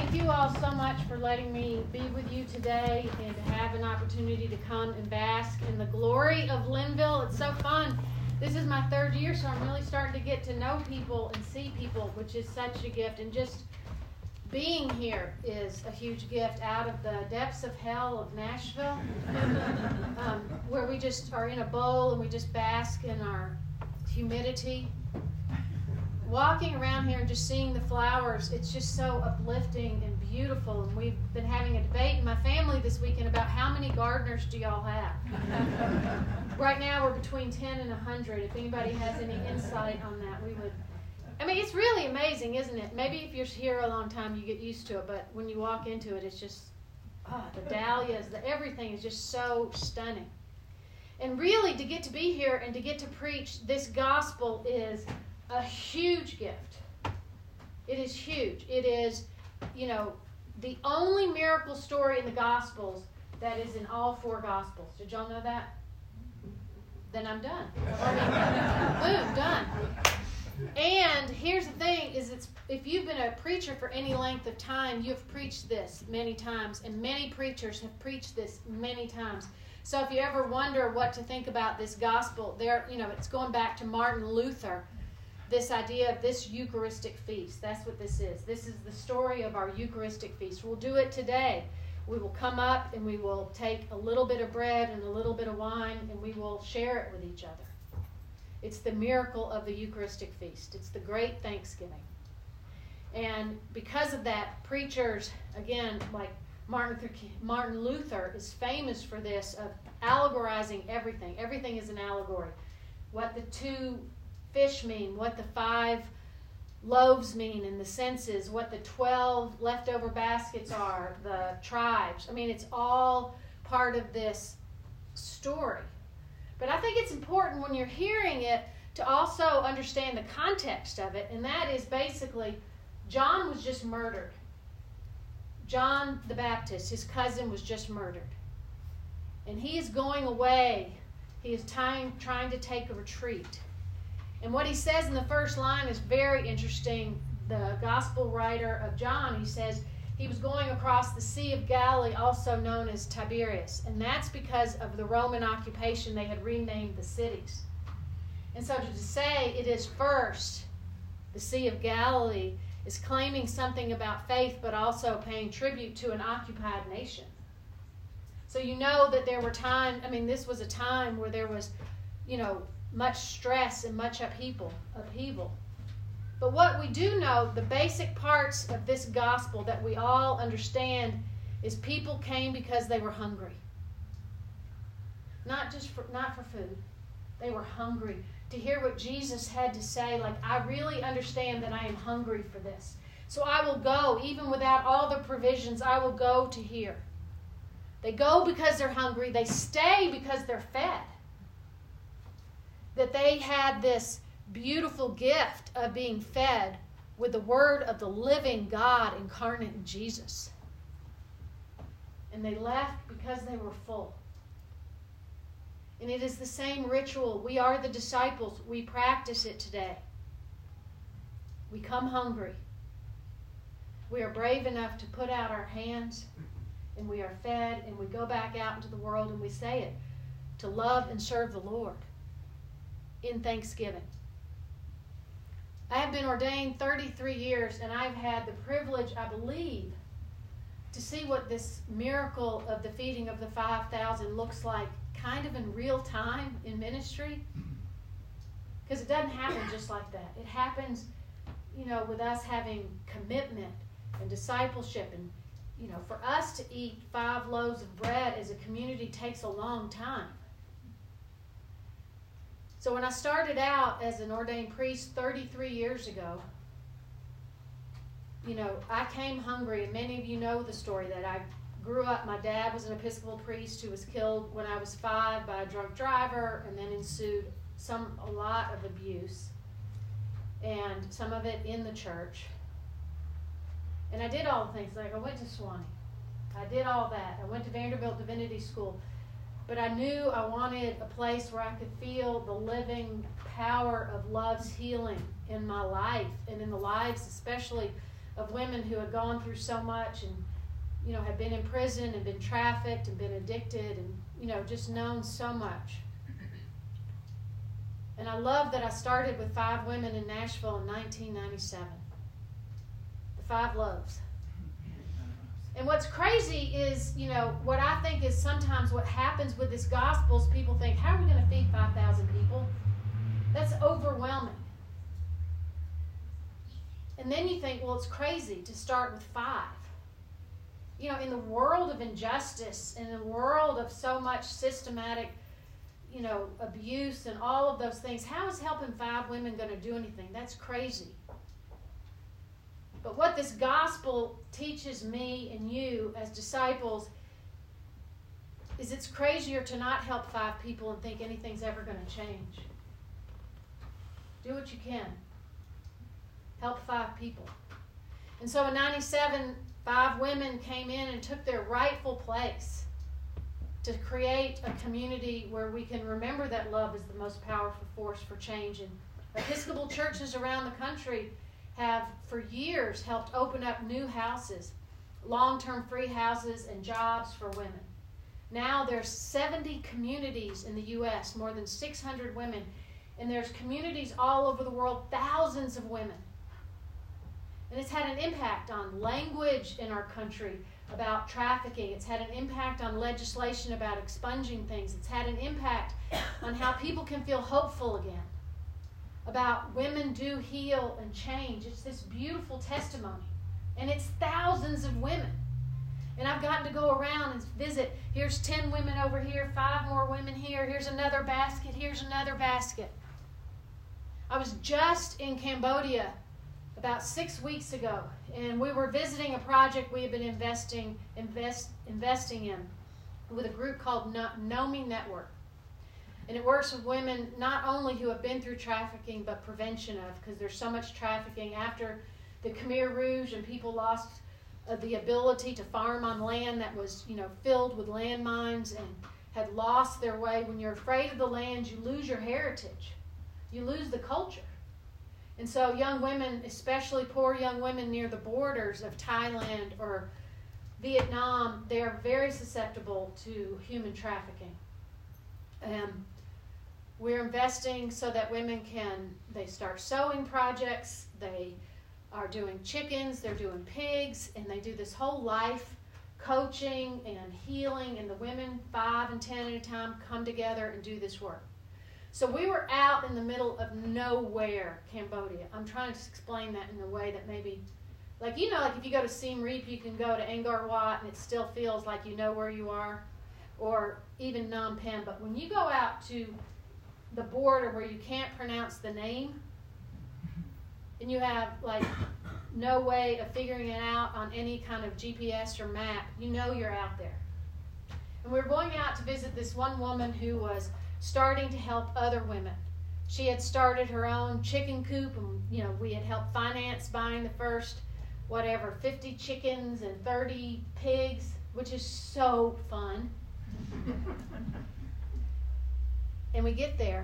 Thank you all so much for letting me be with you today and to have an opportunity to come and bask in the glory of Linville. It's so fun. This is my third year, so I'm really starting to get to know people and see people, which is such a gift. And just being here is a huge gift out of the depths of hell of Nashville, where we just are in a bowl and we just bask in our humidity. Walking around here and just seeing the flowers, it's just so uplifting and beautiful. And we've been having a debate in my family this weekend about how many gardeners do y'all have. Right now we're between 10 and 100. If anybody has any insight on that, we would. I mean, it's really amazing, isn't it? Maybe if you're here a long time, you get used to it. But when you walk into it, it's just, the dahlias, everything is just so stunning. And really, to get to be here and to get to preach this gospel is a huge gift. It is huge. It is, the only miracle story in the Gospels that is in all four Gospels. Did y'all know that? Then I'm done. Boom, done. And here's the thing, is if you've been a preacher for any length of time, you've preached this many times, and many preachers have preached this many times. So if you ever wonder what to think about this gospel, it's going back to Martin Luther. This idea of this Eucharistic feast. That's what this is. This is the story of our Eucharistic feast. We'll do it today. We will come up and we will take a little bit of bread and a little bit of wine and we will share it with each other. It's the miracle of the Eucharistic feast. It's the great Thanksgiving. And because of that, preachers, again, like Martin Luther is famous for this, of allegorizing everything. Everything is an allegory. What the two fish mean, what the 5 loaves mean in the senses, what the 12 leftover baskets are, the tribes. I mean, it's all part of this story. But I think it's important when you're hearing it to also understand the context of it, and that is basically John was just murdered. John the Baptist, his cousin, was just murdered. And he is going away. He is trying to take a retreat. And what he says in the first line is very interesting. The gospel writer of John, he says he was going across the Sea of Galilee, also known as Tiberias. And that's because of the Roman occupation. They had renamed the cities. And so to say it is first, the Sea of Galilee is claiming something about faith, but also paying tribute to an occupied nation. So you know that there were times, this was a time where there was, much stress and much upheaval. But what we do know, the basic parts of this gospel that we all understand, is people came because they were hungry. Not for food. They were hungry to hear what Jesus had to say. Like, I really understand that I am hungry for this. So I will go, even without all the provisions, I will go to hear. They go because they're hungry. They stay because they're fed. That they had this beautiful gift of being fed with the word of the living God incarnate in Jesus. And they left because they were full. And it is the same ritual. We are the disciples. We practice it today. We come hungry. We are brave enough to put out our hands, and we are fed, and we go back out into the world and we say it, to love and serve the Lord in thanksgiving. I have been ordained 33 years, and I've had the privilege, I believe, to see what this miracle of the feeding of the 5,000 looks like kind of in real time in ministry. Because it doesn't happen just like that. It happens, with us having commitment and discipleship. And, for us to eat 5 loaves of bread as a community takes a long time. So when I started out as an ordained priest 33 years ago, I came hungry, and many of you know the story that I grew up. My dad was an Episcopal priest who was killed when I was 5 by a drunk driver, and then ensued a lot of abuse, and some of it in the church. And I did all the things, like I went to Sewanee. I did all that. I went to Vanderbilt Divinity School. But I knew I wanted a place where I could feel the living power of love's healing in my life and in the lives especially of women who had gone through so much and, you know, had been in prison and been trafficked and been addicted and, you know, just known so much. And I love that I started with 5 women in Nashville in 1997. The 5 loves. And what's crazy is, you know, what I think is sometimes what happens with this gospel is people think, how are we going to feed 5,000 people? That's overwhelming. And then you think, well, it's crazy to start with 5. You know, in the world of injustice, in the world of so much systematic, you know, abuse and all of those things, how is helping 5 women going to do anything? That's crazy. But what this gospel teaches me and you as disciples is it's crazier to not help 5 people and think anything's ever going to change. Do what you can. Help 5 people. And so in 97, 5 women came in and took their rightful place to create a community where we can remember that love is the most powerful force for change. And Episcopal churches around the country have for years helped open up new houses, long-term free houses and jobs for women. Now there's 70 communities in the U.S., more than 600 women, and there's communities all over the world, thousands of women. And it's had an impact on language in our country about trafficking. It's had an impact on legislation about expunging things. It's had an impact on how people can feel hopeful again, about women do heal and change. It's this beautiful testimony. And it's thousands of women. And I've gotten to go around and visit. Here's 10 women over here, 5 more women here. Here's another basket. Here's another basket. I was just in Cambodia about 6 weeks ago, and we were visiting a project we had been investing in with a group called Nomi Network. And it works with women not only who have been through trafficking, but prevention of, because there's so much trafficking. After the Khmer Rouge and people lost the ability to farm on land that was, you know, filled with landmines and had lost their way. When you're afraid of the land, you lose your heritage. You lose the culture. And so young women, especially poor young women near the borders of Thailand or Vietnam, they are very susceptible to human trafficking. We're investing so that women they start sewing projects, they are doing chickens, they're doing pigs, and they do this whole life coaching and healing, and the women, 5 and 10 at a time, come together and do this work. So we were out in the middle of nowhere, Cambodia. I'm trying to explain that in a way that maybe, like, you know, like if you go to Siem Reap, you can go to Angkor Wat and it still feels like you know where you are, or even Phnom Penh. But when you go out to the border where you can't pronounce the name, and you have like no way of figuring it out on any kind of GPS or map, you know you're out there. And we were going out to visit this one woman who was starting to help other women. She had started her own chicken coop, and you know, we had helped finance buying the first 50 chickens and 30 pigs, which is so fun. And we get there,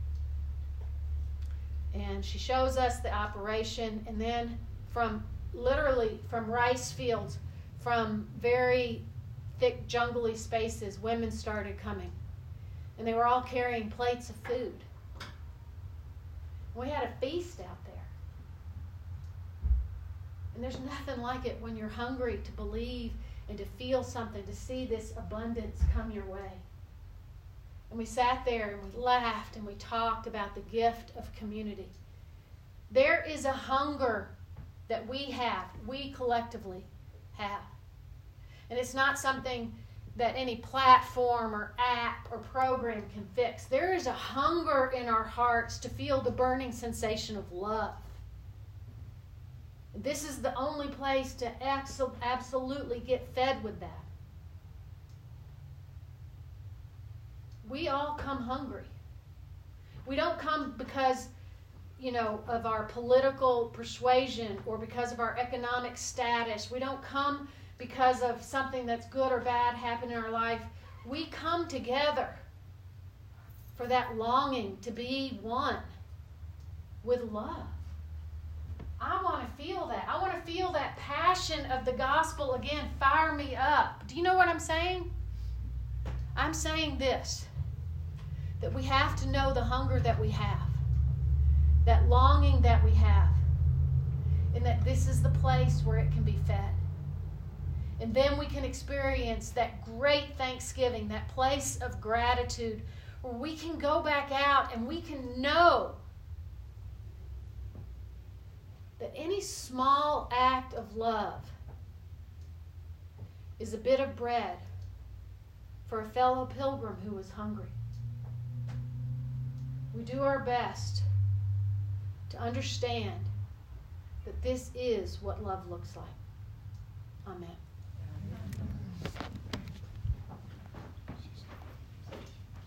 and she shows us the operation, and then literally from rice fields, from very thick jungly spaces, women started coming. And they were all carrying plates of food. We had a feast out there. And there's nothing like it when you're hungry to believe and to feel something, to see this abundance come your way. And we sat there and we laughed and we talked about the gift of community. There is a hunger that we collectively have. And it's not something that any platform or app or program can fix. There is a hunger in our hearts to feel the burning sensation of love. This is the only place to absolutely get fed with that. We all come hungry. We don't come because, you know, of our political persuasion or because of our economic status. We don't come because of something that's good or bad happened in our life. We come together for that longing to be one with love. I want to feel that. I want to feel that passion of the gospel again fire me up. Do you know what I'm saying? I'm saying this, that we have to know the hunger that we have, that longing that we have, and that this is the place where it can be fed. And then we can experience that great thanksgiving, that place of gratitude, where we can go back out and we can know that any small act of love is a bit of bread for a fellow pilgrim who is hungry. We do our best to understand that this is what love looks like. Amen.